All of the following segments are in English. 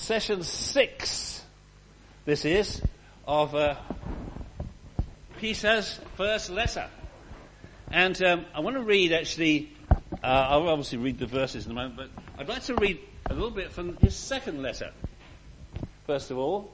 session 6, this is, of Peter's first letter. And I want to read, actually, I'll obviously read the verses in a moment, but I'd like to read a little bit from his second letter, first of all.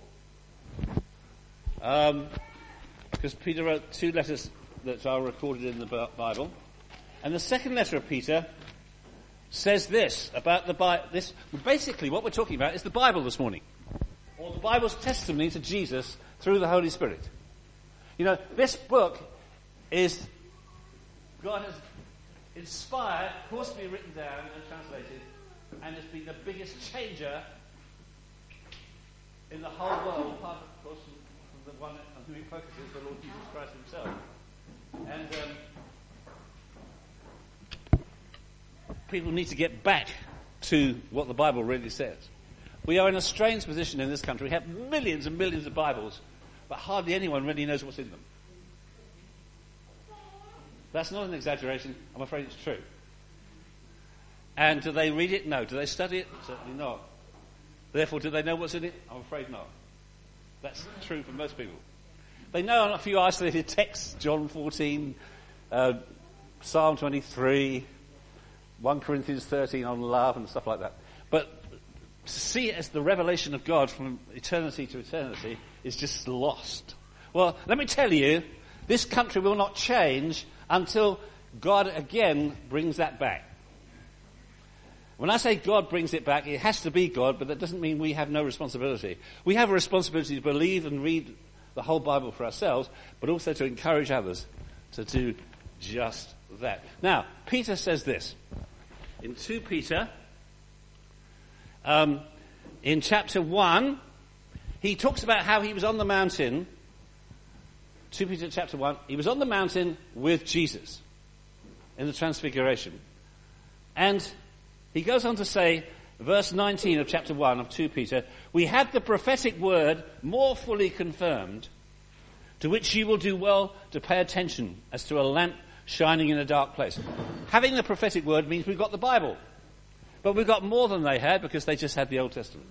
Because Peter wrote 2 letters that are recorded in the Bible. And the second letter of Peter says this about the Bible. Basically, what we're talking about is the Bible this morning, or the Bible's testimony to Jesus through the Holy Spirit. You know, this book is, God has inspired, caused to be written down and translated, and has been the biggest changer in the whole world, apart, of course, from the one on whom he focuses, the Lord Jesus Christ himself. And people need to get back to what the Bible really says. We are in a strange position in this country. We have millions and millions of Bibles, but hardly anyone really knows what's in them. That's not an exaggeration. I'm afraid it's true. And do they read it? No. Do they study it? Certainly not. Therefore, do they know what's in it? I'm afraid not. That's true for most people. They know a few isolated texts, John 14, Psalm 23, 1 Corinthians 13 on love and stuff like that. But to see it as the revelation of God from eternity to eternity is just lost. Well, let me tell you, this country will not change until God again brings that back. When I say God brings it back, it has to be God, but that doesn't mean we have no responsibility. We have a responsibility to believe and read the whole Bible for ourselves, but also to encourage others to do just that. Now, Peter says this. In 2 Peter, in chapter 1, he talks about how he was on the mountain. 2 Peter chapter 1, he was on the mountain with Jesus in the Transfiguration. And he goes on to say, verse 19 of chapter 1 of 2 Peter, we had the prophetic word more fully confirmed, to which you will do well to pay attention as to a lamp shining in a dark place. Having the prophetic word means we've got the Bible. But we've got more than they had because they just had the Old Testament.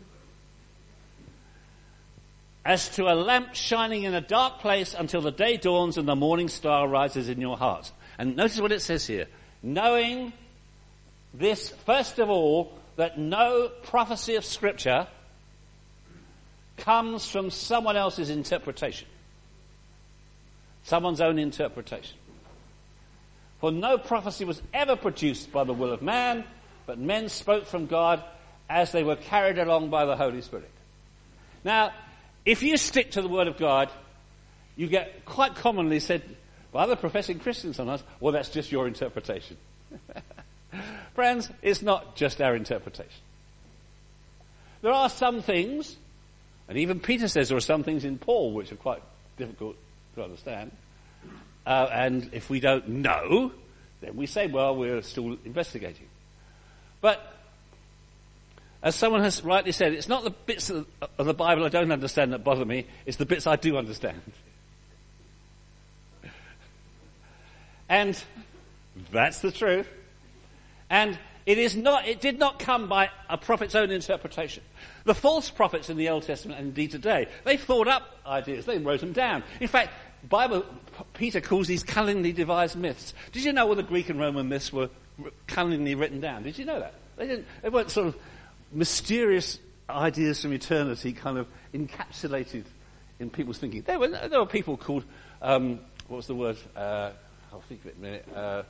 As to a lamp shining in a dark place until the day dawns and the morning star rises in your hearts. And notice what it says here. Knowing this, first of all, that no prophecy of Scripture comes from someone else's interpretation. Someone's own interpretation. For no prophecy was ever produced by the will of man, but men spoke from God as they were carried along by the Holy Spirit. Now, if you stick to the Word of God, you get quite commonly said by other professing Christians sometimes, well, that's just your interpretation. Friends, it's not just our interpretation. There are some things, and even Peter says there are some things in Paul which are quite difficult to understand. And if we don't know, then we say, well, we're still investigating. But as someone has rightly said, it's not the bits of the Bible I don't understand that bother me, it's the bits I do understand. And that's the truth. And it did not come by a prophet's own interpretation. The false prophets in the Old Testament, and indeed today, they thought up ideas, they wrote them down. In fact, Peter calls these cunningly devised myths. Did you know all the Greek and Roman myths were cunningly written down? Did you know that? They weren't sort of mysterious ideas from eternity kind of encapsulated in people's thinking. There were people called, what was the word? I'll think of it in a minute.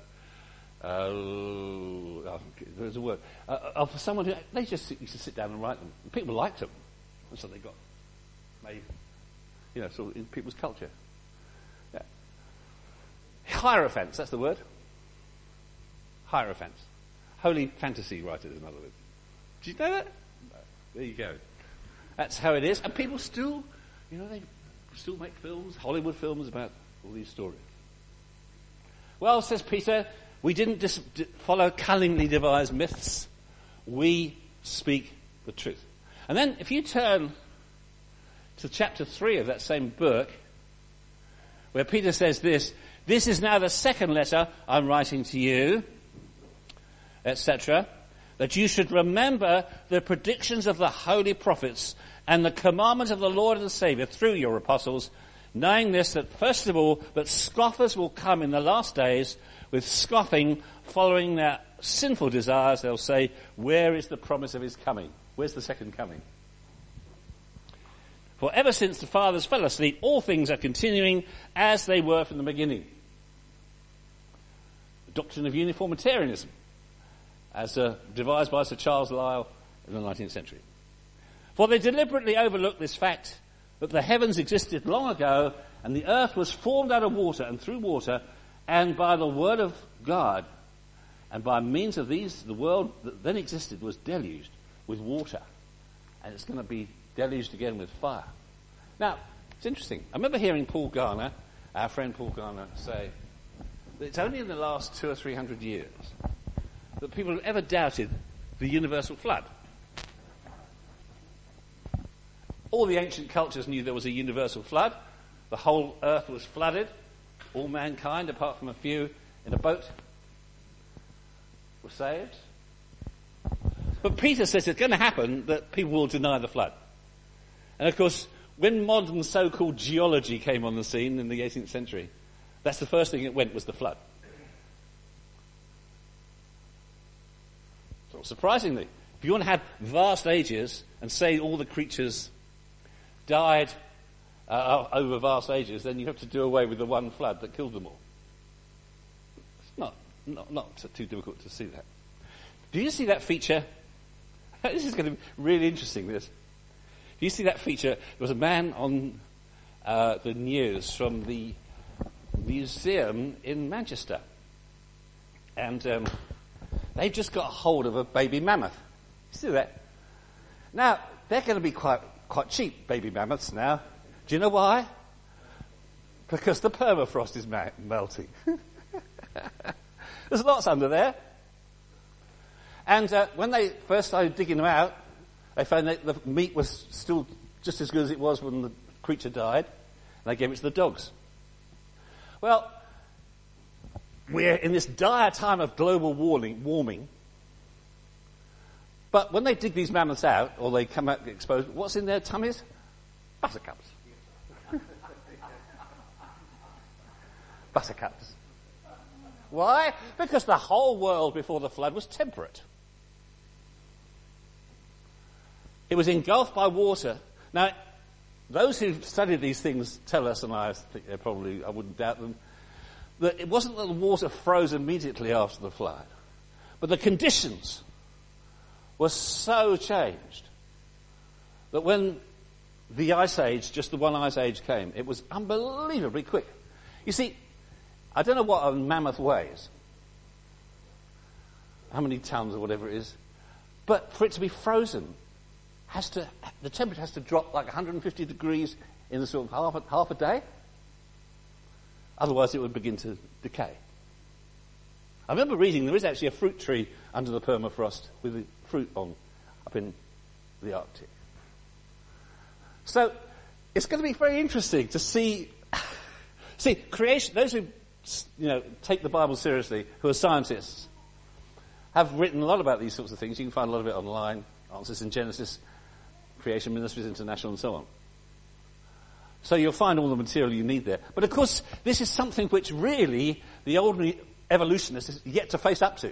There's a word. For someone who, they just used to sit down and write them. And people liked them. And so they got made, sort of in people's culture. Yeah. Hierophants, that's the word. Hierophants. Holy fantasy writers, in other words. Did you know that? No. There you go. That's how it is. And people still, they still make films, Hollywood films about all these stories. Well, says Peter, we didn't follow cunningly devised myths. We speak the truth. And then if you turn to chapter 3 of that same book, where Peter says this is now the second letter I'm writing to you, etc. that you should remember the predictions of the holy prophets and the commandments of the Lord and Saviour through your apostles, knowing this, that first of all, that scoffers will come in the last days with scoffing, following their sinful desires. They'll say, where is the promise of his coming? Where's the second coming? For ever since the fathers fell asleep, all things are continuing as they were from the beginning. The doctrine of uniformitarianism, as devised by Sir Charles Lyell in the 19th century. For they deliberately overlooked this fact that the heavens existed long ago and the earth was formed out of water and through water and by the word of God, and by means of these the world that then existed was deluged with water, and it's going to be deluged again with fire. Now, it's interesting. I remember hearing Paul Garner, our friend Paul Garner, say that it's only in the last 200 or 300 years that people have ever doubted the universal flood. All the ancient cultures knew there was a universal flood. The whole earth was flooded. All mankind, apart from a few in a boat, were saved. But Peter says it's going to happen that people will deny the flood. And of course, when modern so-called geology came on the scene in the 18th century, that's the first thing that went, was the flood. So surprisingly, if you want to have vast ages and say all the creatures died over vast ages, then you have to do away with the one flood that killed them all. It's not too difficult to see that. Do you see that feature? This is going to be really interesting, this. Do you see that feature? There was a man on the news from the museum in Manchester. And they just got hold of a baby mammoth. You see that? Now, they're going to be quite cheap, baby mammoths now. Do you know why? Because the permafrost is melting. There's lots under there. And when they first started digging them out, they found that the meat was still just as good as it was when the creature died. And they gave it to the dogs. Well, we're in this dire time of global warming. But when they dig these mammoths out, or they come out exposed, what's in their tummies? Buttercups. Buttercups. Why? Because the whole world before the flood was temperate. It was engulfed by water. Now, those who've studied these things tell us, and I think they're probably, I wouldn't doubt them, that it wasn't that the water froze immediately after the flood, but the conditions were so changed that when the ice age, just the one ice age came, it was unbelievably quick. You see, I don't know what a mammoth weighs, how many tons or whatever it is, but for it to be frozen, the temperature has to drop like 150 degrees in the sort of half a day. Otherwise it would begin to decay. I remember reading there is actually a fruit tree under the permafrost with the fruit on up in the Arctic. So it's going to be very interesting to see creation. Those who take the Bible seriously, who are scientists, have written a lot about these sorts of things. You can find a lot of it online. Answers in Genesis, Creation Ministries International, and so on. So you'll find all the material you need there. But of course, this is something which really the ordinary evolutionist is yet to face up to.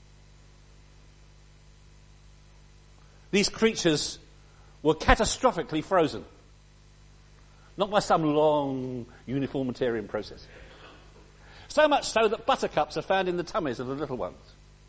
These creatures were catastrophically frozen. Not by some long uniformitarian process. So much so that buttercups are found in the tummies of the little ones.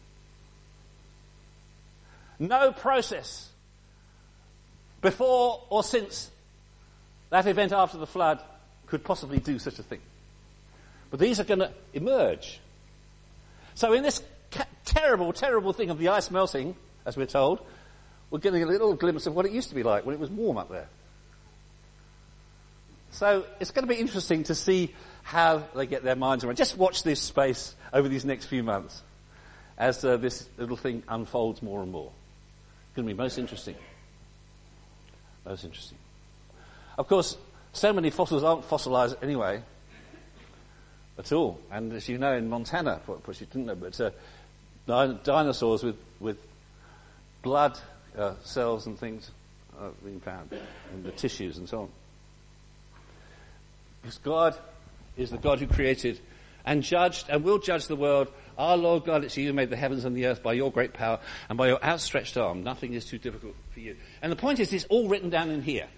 No process before or since that event after the flood could possibly do such a thing. But these are going to emerge. So in this terrible, terrible thing of the ice melting, as we're told, we're getting a little glimpse of what it used to be like when it was warm up there. So it's going to be interesting to see how they get their minds around. Just watch this space over these next few months as this little thing unfolds more and more. It's going to be most interesting. Most interesting. Of course, so many fossils aren't fossilized anyway at all. And as you know, in Montana, of course you didn't know, but dinosaurs with blood cells and things are being found in the tissues and so on. Because God is the God who created and judged and will judge the world. Our Lord God, it's you who made the heavens and the earth by your great power and by your outstretched arm. Nothing is too difficult for you. And the point is, it's all written down in here.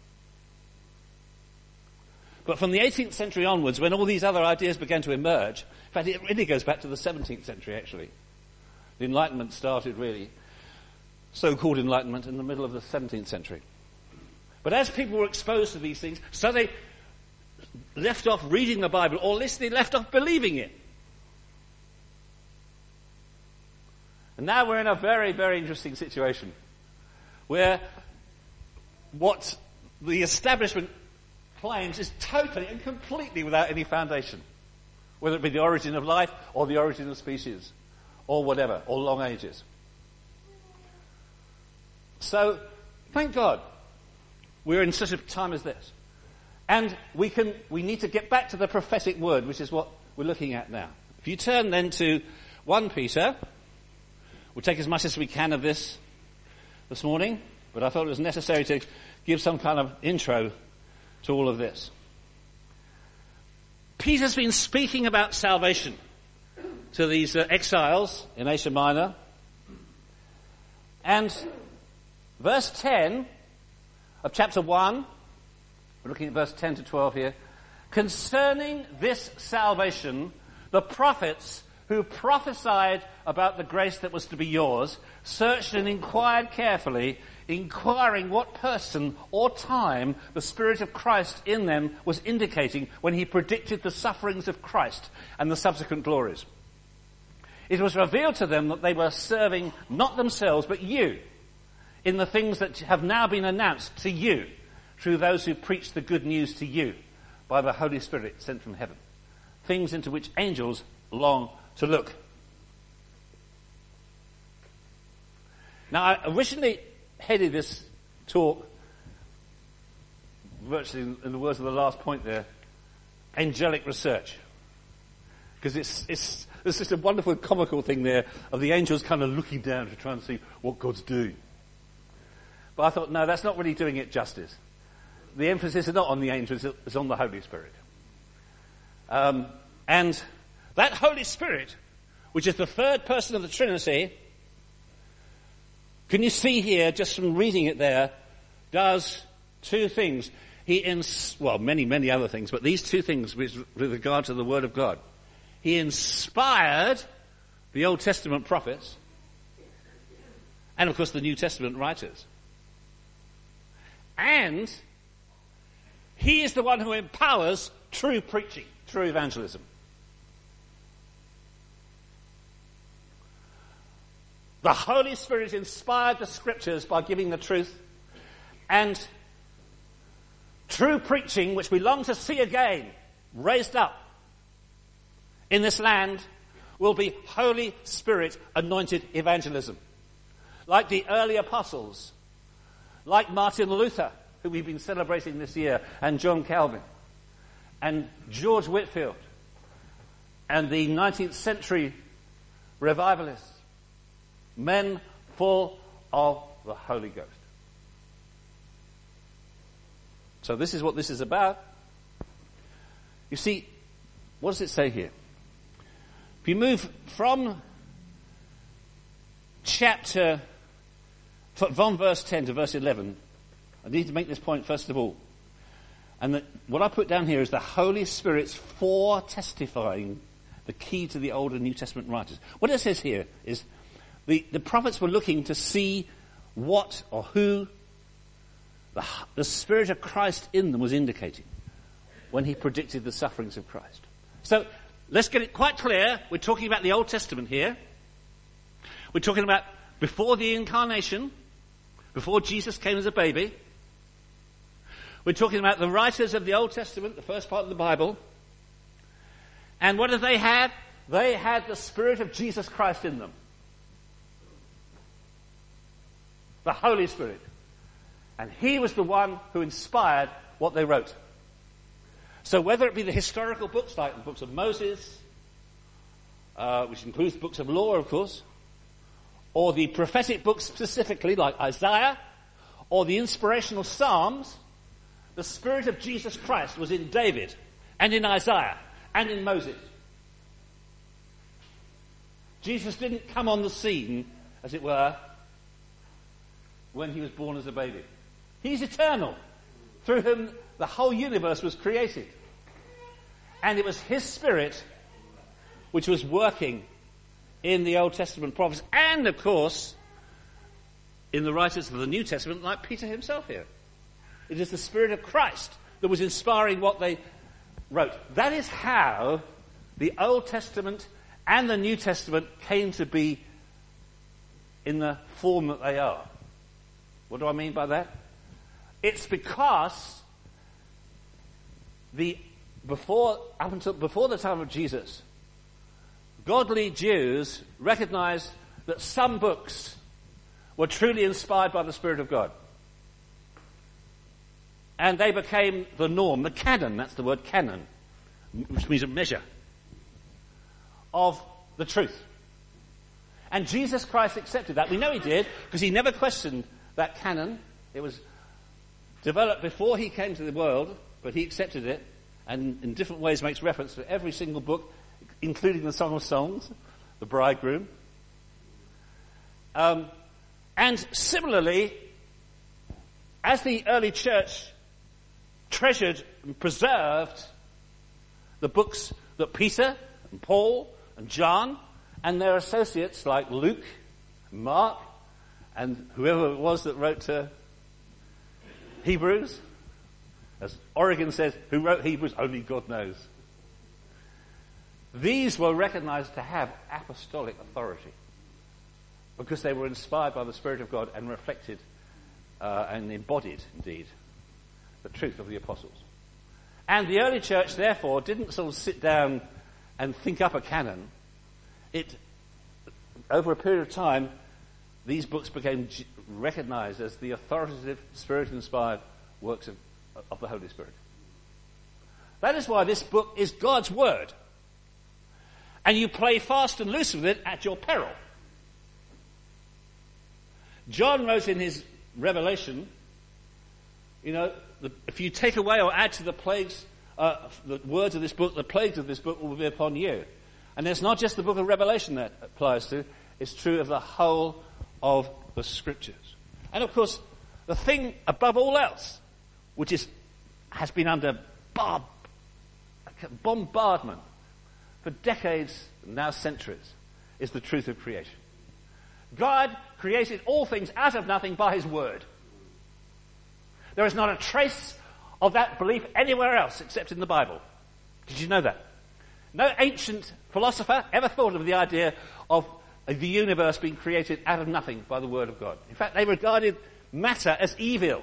But from the 18th century onwards, when all these other ideas began to emerge, in fact, it really goes back to the 17th century, actually. The Enlightenment started, really, so-called Enlightenment, in the middle of the 17th century. But as people were exposed to these things, so they left off reading the Bible, or listening, left off believing it. And now we're in a very, very interesting situation, where what the establishment claims is totally and completely without any foundation, whether it be the origin of life or the origin of species or whatever, or long ages. So, thank God we're in such a time as this. And we need to get back to the prophetic word, which is what we're looking at now. If you turn then to 1 Peter, we'll take as much as we can of this morning, but I thought it was necessary to give some kind of intro to all of this. Peter's been speaking about salvation to these exiles in Asia Minor. And verse 10 of chapter 1, we're looking at verse 10 to 12 here. Concerning this salvation, the prophets who prophesied about the grace that was to be yours searched and inquired carefully, inquiring what person or time the Spirit of Christ in them was indicating when he predicted the sufferings of Christ and the subsequent glories. It was revealed to them that they were serving not themselves but you in the things that have now been announced to you through those who preach the good news to you by the Holy Spirit sent from heaven, things into which angels long to look. Now, I originally headed this talk, virtually in the words of the last point there, angelic research. Because it's just a wonderful comical thing there of the angels kind of looking down to try and see what God's doing. But I thought, no, that's not really doing it justice. The emphasis is not on the angels, it's on the Holy Spirit. And that Holy Spirit, which is the third person of the Trinity, can you see here, just from reading it there, does two things. Many, many other things, but these two things with regard to the Word of God. He inspired the Old Testament prophets and, of course, the New Testament writers. And he is the one who empowers true preaching, true evangelism. The Holy Spirit inspired the Scriptures by giving the truth, and true preaching, which we long to see again, raised up in this land, will be Holy Spirit anointed evangelism. Like the early apostles, like Martin Luther, who we've been celebrating this year, and John Calvin, and George Whitefield, and the 19th century revivalists, men full of the Holy Ghost. So this is what this is about. You see, what does it say here? If you move from verse 10 to verse 11, I need to make this point first of all. And what I put down here is the Holy Spirit's fore-testifying, the key to the Old and New Testament writers. What it says here is the prophets were looking to see what or who the Spirit of Christ in them was indicating when he predicted the sufferings of Christ. So let's get it quite clear. We're talking about the Old Testament here. We're talking about before the incarnation, before Jesus came as a baby. We're talking about the writers of the Old Testament, the first part of the Bible. And what did they have? They had the Spirit of Jesus Christ in them. The Holy Spirit. And he was the one who inspired what they wrote. So whether it be the historical books, like the books of Moses, which includes the books of law, of course, or the prophetic books specifically, like Isaiah, or the inspirational Psalms, the Spirit of Jesus Christ was in David, and in Isaiah, and in Moses. Jesus didn't come on the scene, as it were, when he was born as a baby. He's eternal, through whom the whole universe was created. And it was his Spirit which was working in the Old Testament prophets, and of course in the writers of the New Testament, like Peter himself here. It is the Spirit of Christ that was inspiring what they wrote. That is how the Old Testament and the New Testament came to be in the form that they are. What do I mean by that? It's because before the time of Jesus, godly Jews recognized that some books were truly inspired by the Spirit of God. And they became the norm, the canon, that's the word canon, which means a measure of the truth. And Jesus Christ accepted that. We know he did, because he never questioned that canon. It was developed before he came to the world, but he accepted it, and in different ways makes reference to every single book, including the Song of Songs, the bridegroom. And similarly, as the early church treasured and preserved the books that Peter and Paul and John and their associates like Luke, and Mark, and whoever it was that wrote to Hebrews, as Origen says, who wrote Hebrews, only God knows. These were recognized to have apostolic authority because they were inspired by the Spirit of God and reflected and embodied, indeed, the truth of the apostles. And the early church, therefore, didn't sort of sit down and think up a canon. Over a period of time, these books became recognized as the authoritative, Spirit-inspired works of the Holy Spirit. That is why this book is God's Word. And you play fast and loose with it at your peril. John wrote in his Revelation, if you take away or add to the plagues, the words of this book, the plagues of this book will be upon you. And it's not just the book of Revelation that applies to, it's true of the whole of the Scriptures. And of course, the thing above all else, which has been under bombardment for decades, now centuries, is the truth of creation. God created all things out of nothing by his word. There is not a trace of that belief anywhere else except in the Bible. Did you know that? No ancient philosopher ever thought of the idea of the universe being created out of nothing by the word of God. In fact, they regarded matter as evil.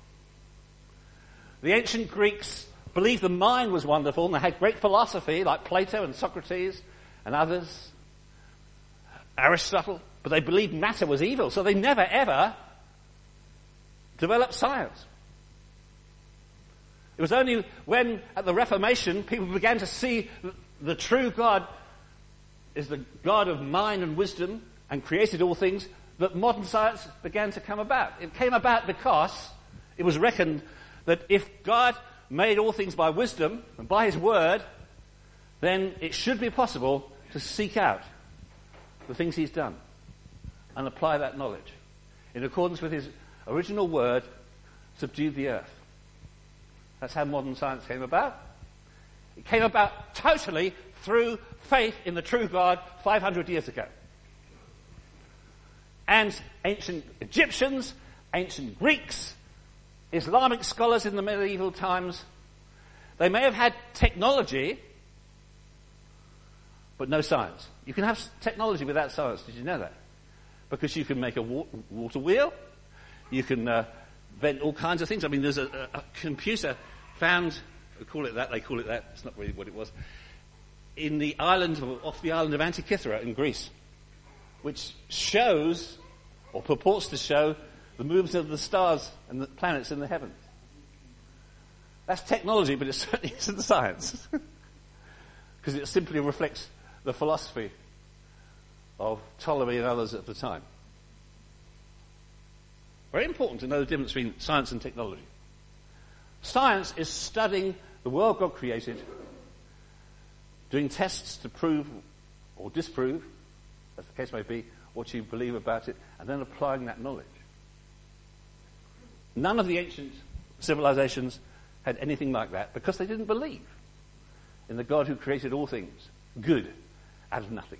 The ancient Greeks believed the mind was wonderful, and they had great philosophy like Plato and Socrates and others, Aristotle, but they believed matter was evil, so they never ever developed science. It was only when, at the Reformation, people began to see the true God is the God of mind and wisdom and created all things, that modern science began to come about. It came about because it was reckoned that if God made all things by wisdom and by his word, then it should be possible to seek out the things he's done and apply that knowledge. In accordance with his original word, subdued the earth. That's how modern science came about. It came about totally through faith in the true God 500 years ago. And ancient Egyptians, ancient Greeks, Islamic scholars in the medieval times, they may have had technology, but no science. You can have technology without science. Did you know that? Because you can make a water wheel, you can invent all kinds of things. I mean, there's a computer found, they call it that, it's not really what it was, in the island, off the island of Antikythera in Greece, which shows, or purports to show, the movements of the stars and the planets in the heavens. That's technology, but it certainly isn't science. Because it simply reflects the philosophy of Ptolemy and others at the time. Very important to know the difference between science and technology. Science is studying the world God created, doing tests to prove or disprove, as the case may be, what you believe about it, and then applying that knowledge. None of the ancient civilizations had anything like that because they didn't believe in the God who created all things, good, out of nothing.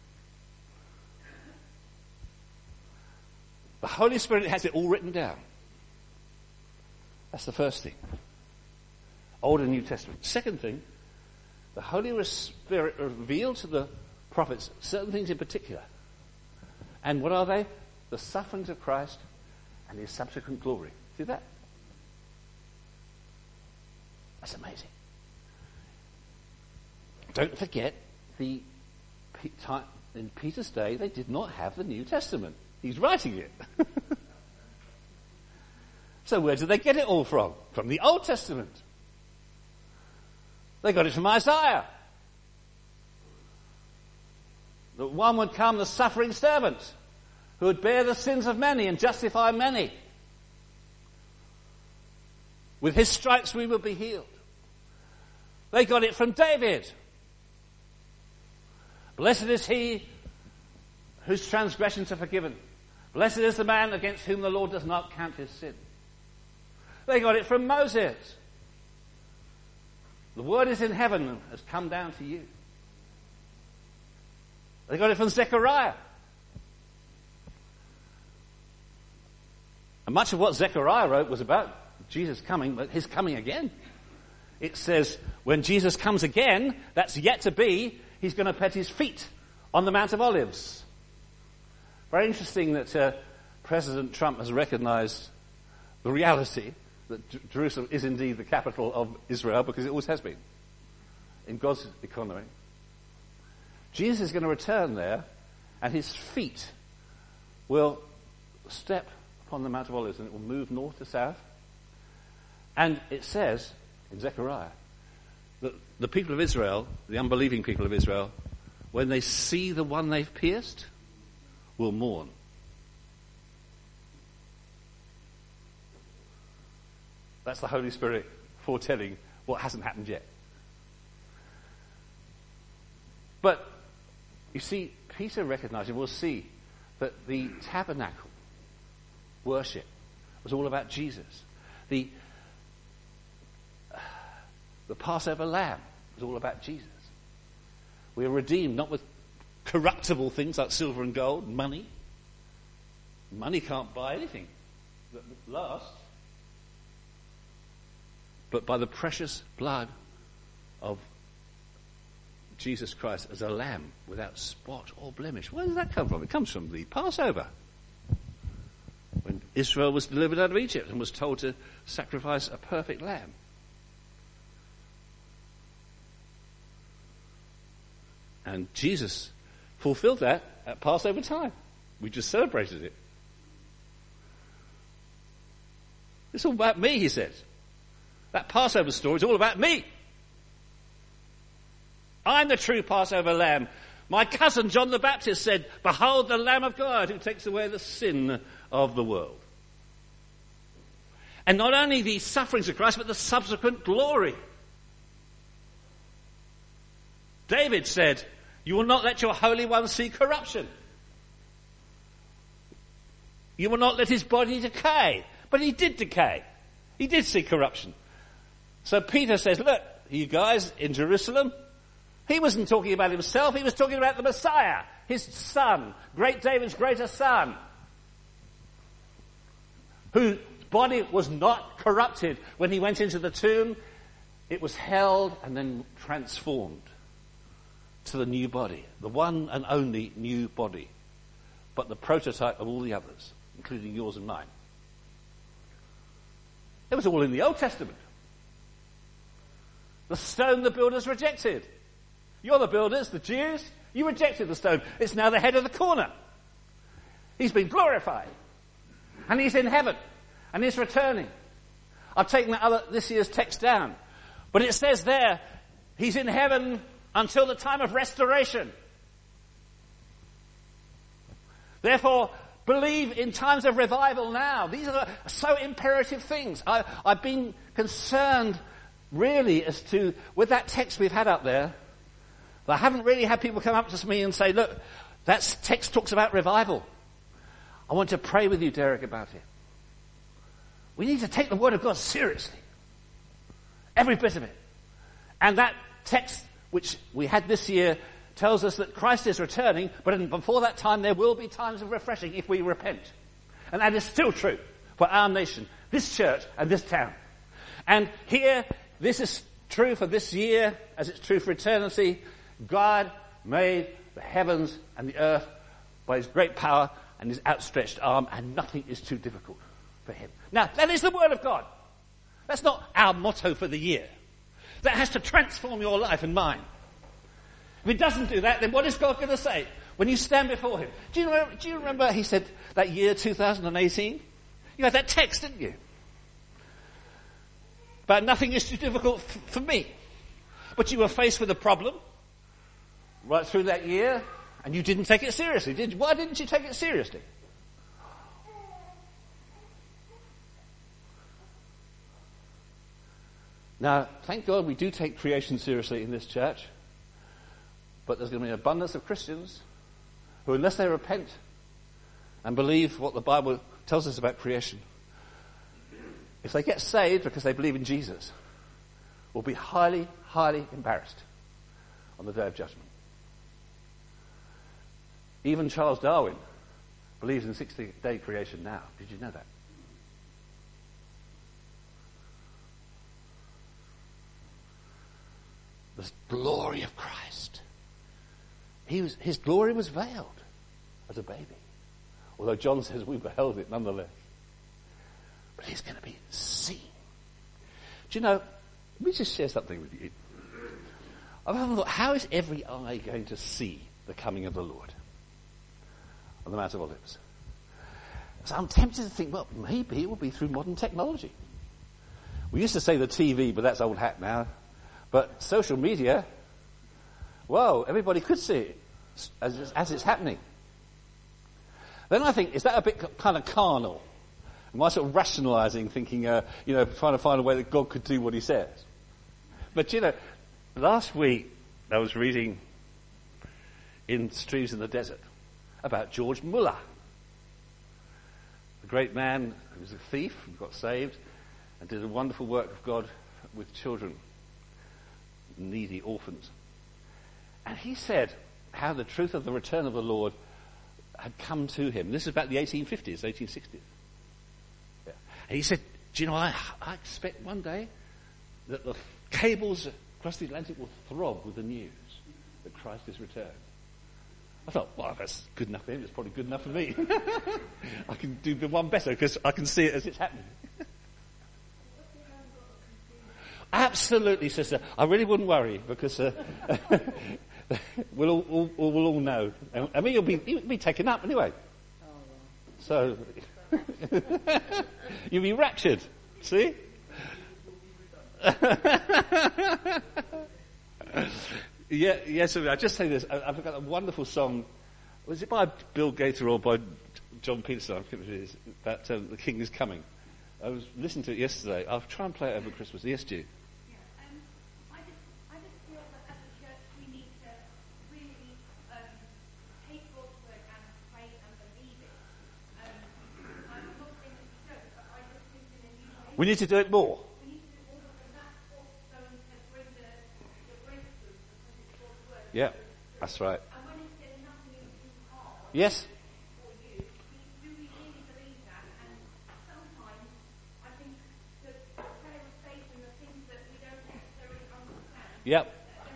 The Holy Spirit has it all written down. That's the first thing. Old and New Testament. Second thing, the Holy Spirit revealed to the prophets certain things in particular. And what are they? The sufferings of Christ and his subsequent glory. See that? That's amazing. Don't forget, in Peter's day, they did not have the New Testament. He's writing it. So where did they get it all from? From the Old Testament. They got it from Isaiah. That one would come, the suffering servant, who would bear the sins of many and justify many. With his stripes we will be healed. They got it from David. Blessed is he whose transgressions are forgiven. Blessed is the man against whom the Lord does not count his sin. They got it from Moses. The word is in heaven and has come down to you. They got it from Zechariah. And much of what Zechariah wrote was about Jesus coming, but his coming again. It says, when Jesus comes again, that's yet to be, he's going to put his feet on the Mount of Olives. Very interesting that President Trump has recognized the reality that Jerusalem is indeed the capital of Israel, because it always has been in God's economy. Jesus is going to return there, and his feet will step upon the Mount of Olives, and it will move north to south. And it says in Zechariah that the people of Israel, the unbelieving people of Israel, when they see the one they've pierced, will mourn. That's the Holy Spirit foretelling what hasn't happened yet. But, you see, Peter recognized, and we'll see, that the tabernacle worship was all about Jesus. The Passover lamb was all about Jesus. We are redeemed not with corruptible things like silver and gold, money. Money can't buy anything that lasts. But by the precious blood of Jesus Christ as a lamb without spot or blemish. Where does that come from? It comes from the Passover. When Israel was delivered out of Egypt and was told to sacrifice a perfect lamb. And Jesus fulfilled that at Passover time. We just celebrated it. It's all about me, he says. That Passover story is all about me. I'm the true Passover lamb. My cousin John the Baptist said, behold the Lamb of God who takes away the sin of the world. And not only the sufferings of Christ, but the subsequent glory. David said, you will not let your Holy One see corruption. You will not let his body decay. But he did decay. He did see corruption. So Peter says, look, you guys in Jerusalem, he wasn't talking about himself, he was talking about the Messiah, his son, great David's greatest son, whose body was not corrupted when he went into the tomb. It was held and then transformed to the new body, the one and only new body, but the prototype of all the others, including yours and mine. It was all in the Old Testament. The stone the builders rejected. You're the builders, the Jews. You rejected the stone. It's now the head of the corner. He's been glorified. And he's in heaven. And he's returning. I've taken this year's text down. But it says there, he's in heaven until the time of restoration. Therefore, Believe in times of revival now. These are so imperative things. I've been concerned really as to, with that text we've had up there, I haven't really had people come up to me and say, look, that text talks about revival. I want to pray with you, Derek, about it. We need to take the Word of God seriously. Every bit of it. And that text which we had this year tells us that Christ is returning, but before that time there will be times of refreshing if we repent. And that is still true for our nation, this church and this town. And here, this is true for this year as it's true for eternity. God made the heavens and the earth by his great power and his outstretched arm, and nothing is too difficult for him. Now, that is the Word of God. That's not our motto for the year. That has to transform your life and mine. If it doesn't do that, then what is God going to say when you stand before him? Do you remember he said that year 2018? You had that text, didn't you? But nothing is too difficult for me. But you were faced with a problem right through that year, and you didn't take it seriously, did you? Why didn't you take it seriously? Now, thank God we do take creation seriously in this church. But there's going to be an abundance of Christians who, unless they repent and believe what the Bible tells us about creation, if they get saved because they believe in Jesus, will be highly, highly embarrassed on the day of judgment. Even Charles Darwin believes in 60-day creation now. Did you know that? The glory of Christ. His glory was veiled as a baby. Although John says we beheld it nonetheless. But he's going to be seen. Do you know, let me just share something with you. I've often thought, how is every eye going to see the coming of the Lord on the Mount of Olives? So I'm tempted to think, well, maybe it will be through modern technology. We used to say the TV, but that's old hat now. But social media, well, everybody could see it as it's happening. Then I think, is that a bit kind of carnal? Am I sort of rationalising, thinking, trying to find a way that God could do what he says? But, last week I was reading in Streams in the Desert about George Muller, a great man who was a thief and got saved and did a wonderful work of God with children, needy orphans. And he said how the truth of the return of the Lord had come to him. This is about the 1850s, 1860s. Yeah. And he said, do you know, I expect one day that the cables across the Atlantic will throb with the news that Christ is returned. I thought, well, that's good enough for him. It's probably good enough for me. I can do the one better because I can see it as it's happening. Absolutely, sister. I really wouldn't worry because we'll all know. I mean, you'll be taken up anyway. So you'll be raptured. See? Yes. I just say this. I've got a wonderful song. Was it by Bill Gaither or by John Peterson? I think it is. That The King is Coming. I was listening to it yesterday. I'll try and play it over Christmas. Yes, Stu. We need to do it more. Yeah, that's right. Yes. Yep.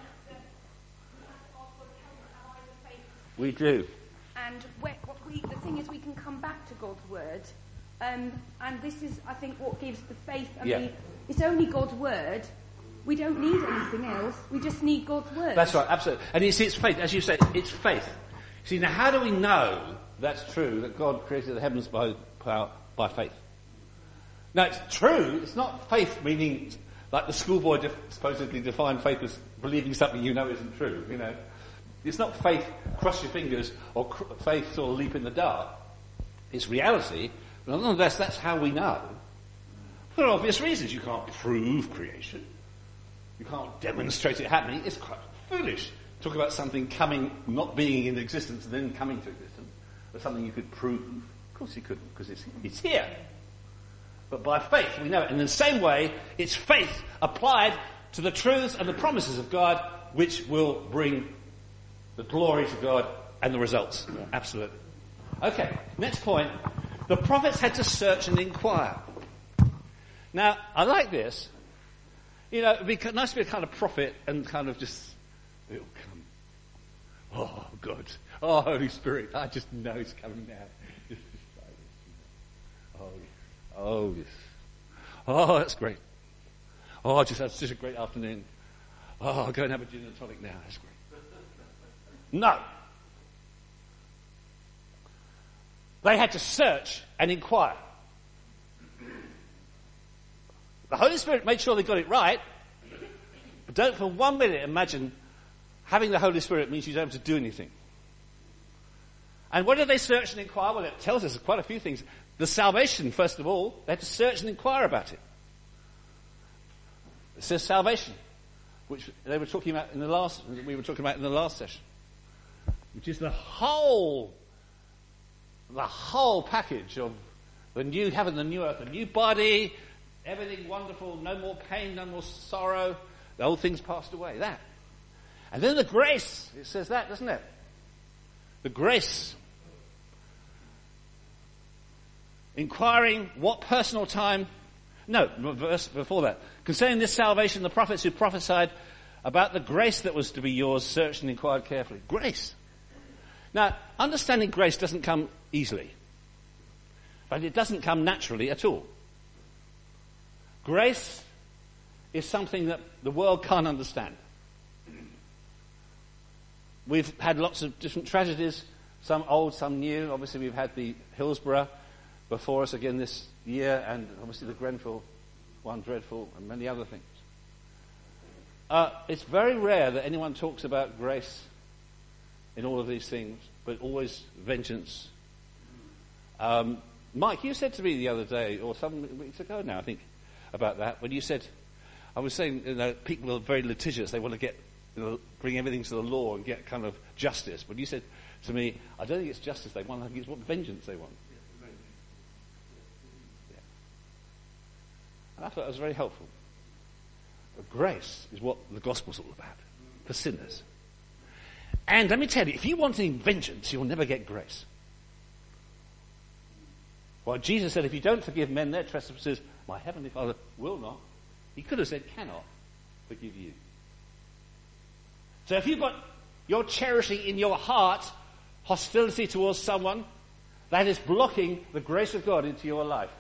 We do. And the thing is, we can come back to God's word. And this is, I think, what gives the faith. I mean, it's only God's word. We don't need anything else. We just need God's word. That's right, absolutely. And you see, it's faith. As you say, it's faith. See, now how do we know that's true, that God created the heavens by faith? Now, it's true. It's not faith meaning, like the schoolboy supposedly defined faith as believing something you know isn't true, you know. It's not faith, cross your fingers, or faith sort of leap in the dark. It's reality, but nonetheless, that's how we know. For obvious reasons. You can't prove creation. You can't demonstrate it happening. It's quite foolish. Talk about something coming, not being in existence, and then coming to existence. Or something you could prove. Of course you couldn't, because it's here. But by faith, we know it. And in the same way, it's faith applied to the truths and the promises of God, which will bring the glory to God and the results. Yeah. Absolutely. Okay, next point. The prophets had to search and inquire. Now, I like this. You know, it'd be nice to be a kind of prophet and kind of just, it'll come. Oh, God. Oh, Holy Spirit. I just know it's coming now. Oh, yes. Oh, that's great. Oh, that's just a great afternoon. Oh, I'll go and have a gin and tonic now. That's great. No. They had to search and inquire. The Holy Spirit made sure they got it right, but don't for 1 minute imagine having the Holy Spirit means you don't have to do anything. And what did they search and inquire? Well, it tells us quite a few things. The salvation, first of all, they had to search and inquire about it. It says salvation, which we were talking about in the last session, which is the whole package of the new heaven, the new earth, the new body, everything wonderful, no more pain, no more sorrow, the old things passed away, that. And then the grace, it says that, doesn't it? The grace. Inquiring what personal time, no, verse before that. Concerning this salvation, the prophets who prophesied about the grace that was to be yours searched and inquired carefully. Grace. Now, understanding grace doesn't come easily. But it doesn't come naturally at all. Grace is something that the world can't understand. We've had lots of different tragedies, some old, some new. Obviously, we've had the Hillsborough before us again this year, and obviously the Grenfell one, dreadful, and many other things. It's very rare that anyone talks about grace in all of these things, but always vengeance. Mike, you said to me the other day, or some weeks ago now, I think, about that, when you said, I was saying, people are very litigious, they want to bring everything to the law and get kind of justice. But you said to me, I don't think it's justice they want, I think it's what vengeance they want. Yeah. And I thought that was very helpful. But grace is what the gospel's all about, for sinners. And let me tell you, if you want any vengeance, you'll never get grace. Well, Jesus said, if you don't forgive men their trespasses, my heavenly Father will not. He could have said, cannot forgive you. So if you're cherishing in your heart hostility towards someone, that is blocking the grace of God into your life.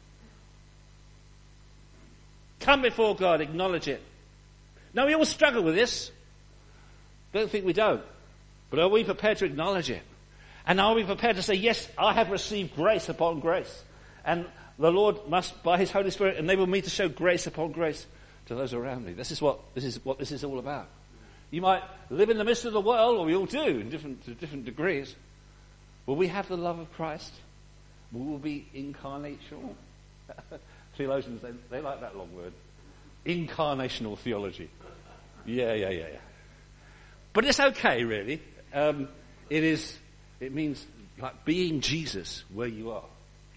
Come before God, acknowledge it. Now, we all struggle with this. Don't think we don't. But are we prepared to acknowledge it? And are we prepared to say, yes, I have received grace upon grace. And the Lord must, by His Holy Spirit, enable me to show grace upon grace to those around me. This is what this is all about. You might live in the midst of the world, or we all do, to different degrees. Will we have the love of Christ? Will we be incarnational? Theologians, they like that long word. Incarnational theology. Yeah. But it's okay, really. It means like being Jesus where you are.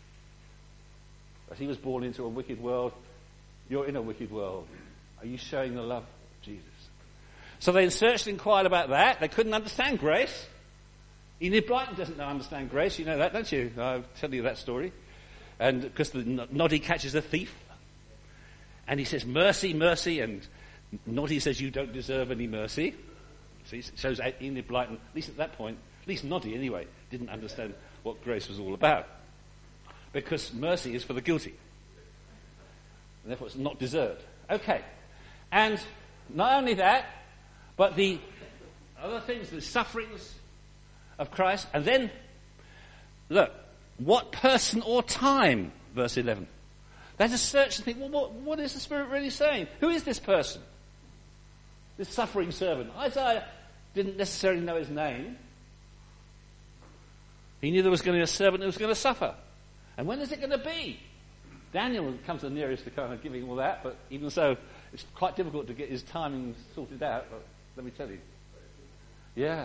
As He was born into a wicked world, you're in a wicked world. Are you showing the love of Jesus? So they searched and inquired about that. They couldn't understand grace. Enid Blyton doesn't understand grace. You know that, don't you? I'll tell you that story. And because the Noddy catches a thief. And he says, mercy, mercy. And Noddy says, you don't deserve any mercy. See, it shows Enid Blyton, at least at that point, at least Noddy anyway, didn't understand what grace was all about. Because mercy is for the guilty. And therefore it's not deserved. Okay. And not only that, but the other things, the sufferings of Christ. And then, look, what person or time, verse 11. They had to search and think, well, what is the Spirit really saying? Who is this person? This suffering servant. Isaiah didn't necessarily know his name. He knew there was going to be a servant who was going to suffer. And when is it going to be? Daniel comes the nearest to kind of giving all that, but even so, it's quite difficult to get his timing sorted out. But let me tell you. Yeah.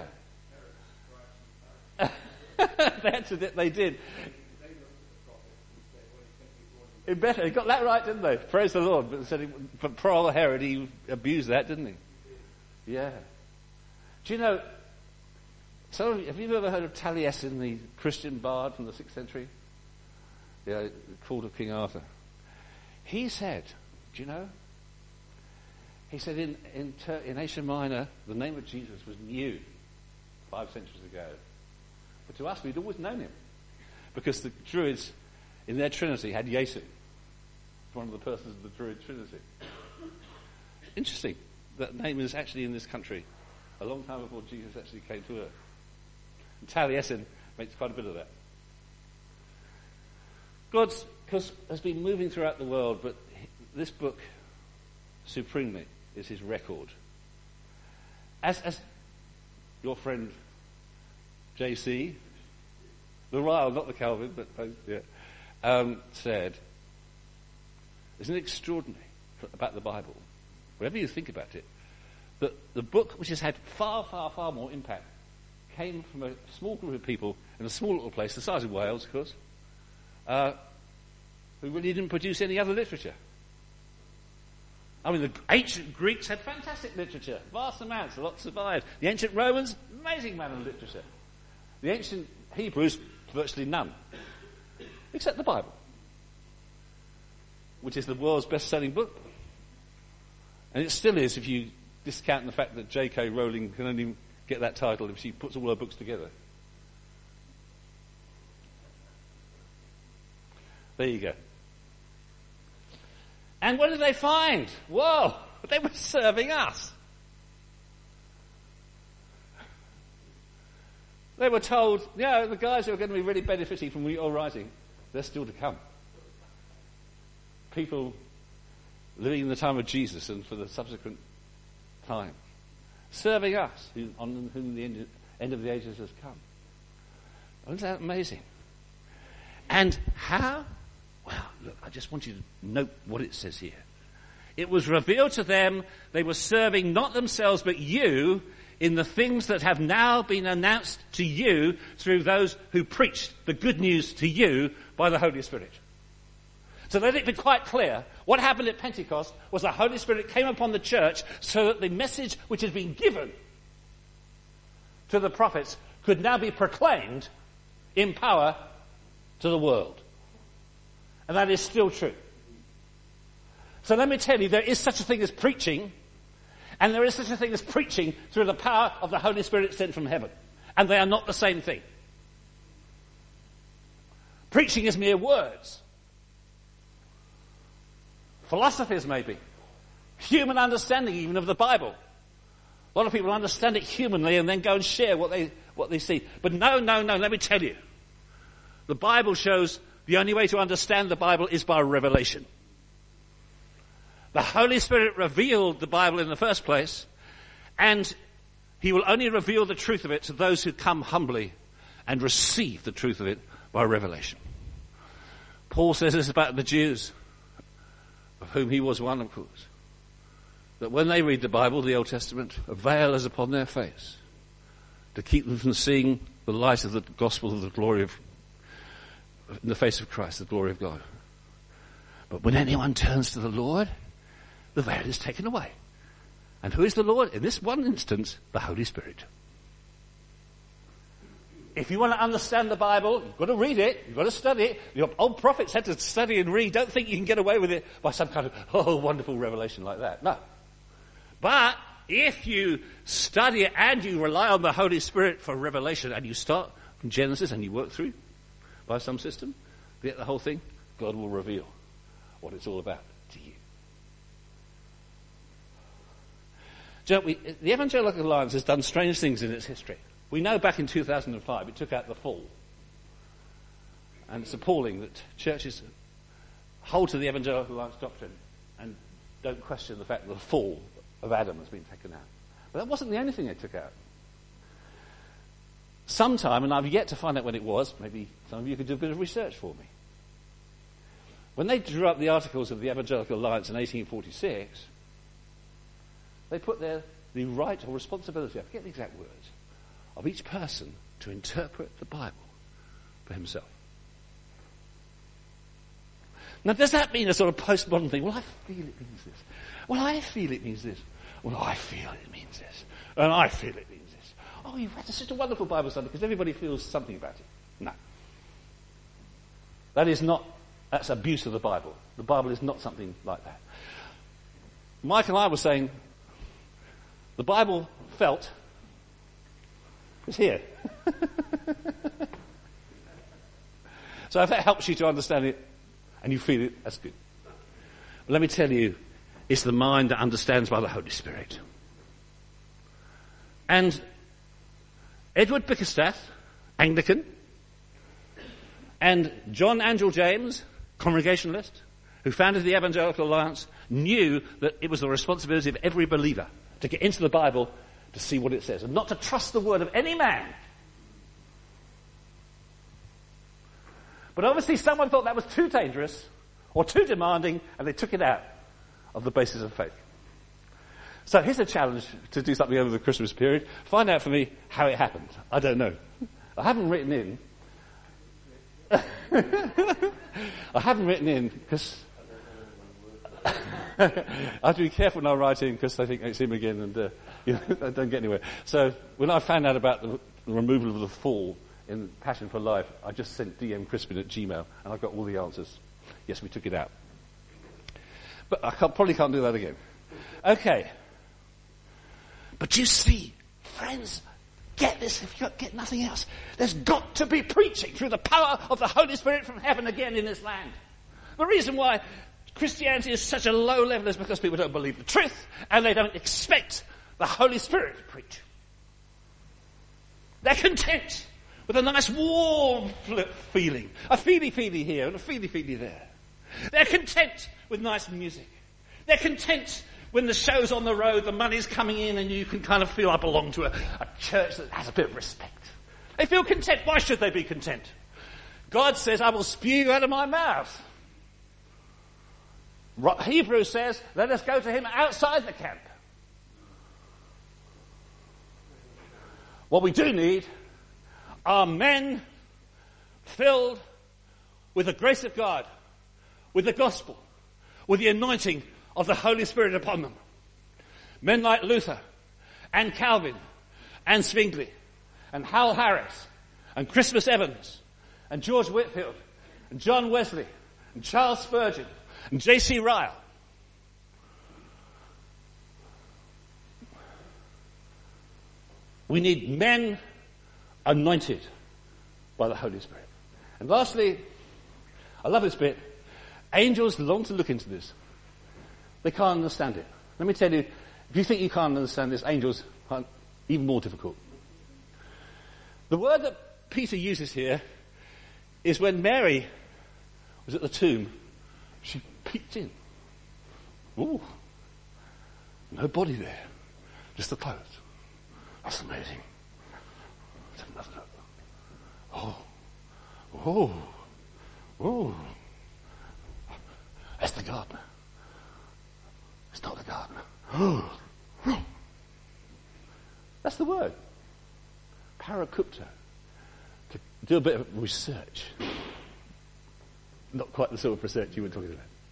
They did. It better. He got that right, didn't they? Praise the Lord. But poor old Herod, he abused that, didn't he? Yeah. Do you know, have you ever heard of Taliesin, the Christian bard from the 6th century? Yeah, called of King Arthur. He said, do you know? He said in Asia Minor, the name of Jesus was new 5 centuries ago. But to us, we'd always known him. Because the Druids, in their Trinity, had Yesu. One of the persons of the Druid Trinity. Interesting. That name is actually in this country a long time before Jesus actually came to earth. And Taliesin makes quite a bit of that. God has been moving throughout the world, but this book, supremely, is his record. As your friend J.C., the Ryle, not the Calvin, but said, isn't it extraordinary about the Bible, whatever you think about it, that the book which has had far, far, far more impact came from a small group of people in a small little place, the size of Wales, of course, who really didn't produce any other literature. I mean, the ancient Greeks had fantastic literature, vast amounts, a lot survived. The ancient Romans, amazing amount of literature. The ancient Hebrews, virtually none, except the Bible, which is the world's best-selling book. And it still is, if you discount the fact that J.K. Rowling can only get that title if she puts all her books together. There you go. And what did they find? Whoa! They were serving us. They were told, the guys who are going to be really benefiting from your writing, they're still to come. People living in the time of Jesus and for the subsequent time. Serving us, on whom the end of the ages has come. Isn't that amazing? And how? Well, look, I just want you to note what it says here. It was revealed to them they were serving not themselves but you in the things that have now been announced to you through those who preached the good news to you by the Holy Spirit. So let it be quite clear, what happened at Pentecost was the Holy Spirit came upon the church so that the message which had been given to the prophets could now be proclaimed in power to the world. And that is still true. So let me tell you, there is such a thing as preaching, and there is such a thing as preaching through the power of the Holy Spirit sent from heaven. And they are not the same thing. Preaching is mere words. Philosophies, maybe. Human understanding even of the Bible. A lot of people understand it humanly and then go and share what they see. But no, let me tell you. The Bible shows the only way to understand the Bible is by revelation. The Holy Spirit revealed the Bible in the first place, and he will only reveal the truth of it to those who come humbly and receive the truth of it by revelation. Paul says this about the Jews, of whom he was one, of course, that when they read the Bible, the Old Testament, a veil is upon their face to keep them from seeing the light of the gospel of the glory of, in the face of Christ, the glory of God. But when anyone turns to the Lord, the veil is taken away. And who is the Lord? In this one instance, the Holy Spirit. If you want to understand the Bible, you've got to read it, you've got to study it. Your old prophets had to study and read. Don't think you can get away with it by some kind of, wonderful revelation like that. No. But if you study it and you rely on the Holy Spirit for revelation, and you start from Genesis and you work through by some system, get the whole thing, God will reveal what it's all about to you. The Evangelical Alliance has done strange things in its history. We know back in 2005 it took out the fall. And it's appalling that churches hold to the Evangelical Alliance doctrine and don't question the fact that the fall of Adam has been taken out. But that wasn't the only thing they took out. sometime, and I've yet to find out when it was, maybe some of you could do a bit of research for me. When they drew up the Articles of the Evangelical Alliance in 1846, they put there the right or responsibility, I forget the exact words, of each person to interpret the Bible for himself. Now, does that mean a sort of postmodern thing? Well, I feel it means this. Well, I feel it means this. Well, I feel it means this. And I feel it means this. Oh, you've had such a wonderful Bible study because everybody feels something about it. No. That's abuse of the Bible. The Bible is not something like that. Mike and I were saying, the Bible felt, it's here. So if that helps you to understand it, and you feel it, that's good. But let me tell you, it's the mind that understands by the Holy Spirit. And Edward Bickersteth, Anglican, and John Angell James, Congregationalist, who founded the Evangelical Alliance, knew that it was the responsibility of every believer to get into the Bible to see what it says, and not to trust the word of any man. But obviously someone thought that was too dangerous or too demanding, and they took it out of the basis of faith. So here's a challenge to do something over the Christmas period. Find out for me how it happened. I don't know. I haven't written in. I haven't written in because I have to be careful when I write in because I think it's him again and I don't get anywhere. So when I found out about the removal of the fall in Passion for Life, I just sent dmcrispin@gmail.com and I got all the answers. Yes, we took it out. But I probably can't do that again. Okay. But you see, friends, get this if you get nothing else. There's got to be preaching through the power of the Holy Spirit from heaven again in this land. The reason why Christianity is such a low level is because people don't believe the truth and they don't expect the Holy Spirit to preach. They're content with a nice warm feeling. A feely-feely here and a feely-feely there. They're content with nice music. They're content when the show's on the road, the money's coming in and you can kind of feel I belong to a church that has a bit of respect. They feel content. Why should they be content? God says, I will spew you out of my mouth. Hebrews says, let us go to him outside the camp. What we do need are men filled with the grace of God, with the gospel, with the anointing of the Holy Spirit upon them. Men like Luther and Calvin and Zwingli and Hal Harris and Christmas Evans and George Whitefield and John Wesley and Charles Spurgeon and J.C. Ryle. We need men anointed by the Holy Spirit. And lastly, I love this bit, angels long to look into this. They can't understand it. Let me tell you, if you think you can't understand this, angels are even more difficult. The word that Peter uses here is when Mary was at the tomb, she peeked in. Ooh, no body there, just the clothes. That's amazing. Let's have another look. Oh. That's the gardener. It's not the gardener. That's the word. Parakupta. To do a bit of research. Not quite the sort of research you were talking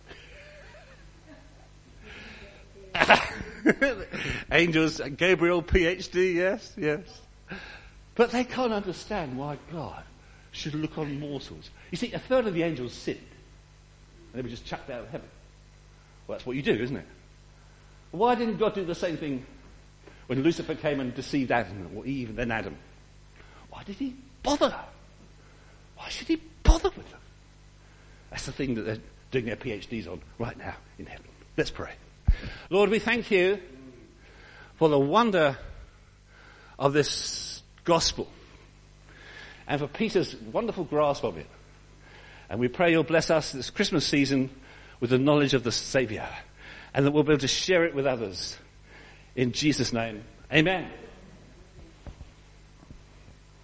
about. Angels, Gabriel, PhD, yes. But they can't understand why God should look on mortals. You see, a third of the angels sinned. And they were just chucked out of heaven. Well, that's what you do, isn't it? Why didn't God do the same thing when Lucifer came and deceived Adam, or Eve, and then Adam? Why did he bother? Why should he bother with them? That's the thing that they're doing their PhDs on right now in heaven. Let's pray. Lord, we thank you for the wonder of this gospel and for Peter's wonderful grasp of it. And we pray you'll bless us this Christmas season with the knowledge of the Saviour, and that we'll be able to share it with others. In Jesus' name, amen.